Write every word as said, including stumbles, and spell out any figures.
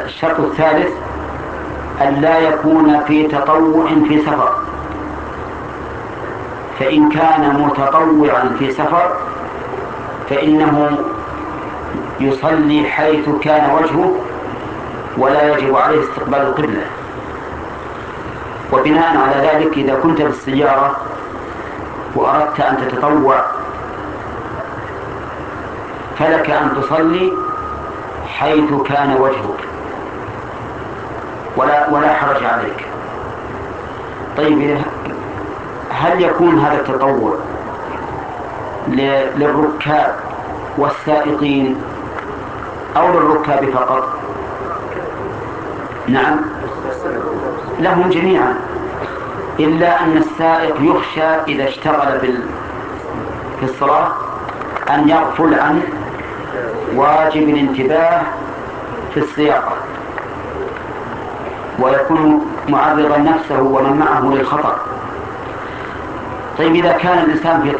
الشرط الثالث أن لا يكون في تطوع في سفر، فإن كان متطوعا في سفر فإنه يصلي حيث كان وجهه ولا يجب عليه استقبال القبلة. وبناء على ذلك إذا كنت بالسيارة وأردت أن تتطوع فلك أن تصلي حيث كان وجهك ولا, ولا حرج عليك. طيب هل يكون هذا التطوع للركاب والسائقين أو للركاب فقط؟ نعم، لهم جميعا، إلا أن السائق يخشى إذا اشتغل في الصلاة أن يغفل عن واجب الانتباه في السياقة ويكون معرضا نفسه ومن معه للخطر. طيب إذا كان الإنسان في